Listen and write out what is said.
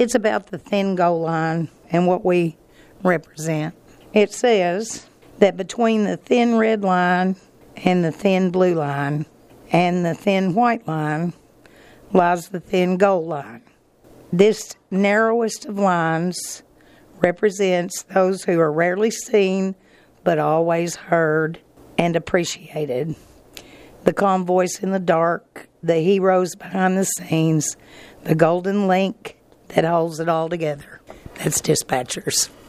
It's about the thin goal line and what we represent. It says that between the thin red line and the thin blue line and the thin white line lies the thin goal line. This narrowest of lines represents those who are rarely seen but always heard and appreciated. The calm voice in the dark, the heroes behind the scenes, the golden link that holds it all together. That's Dispatchers.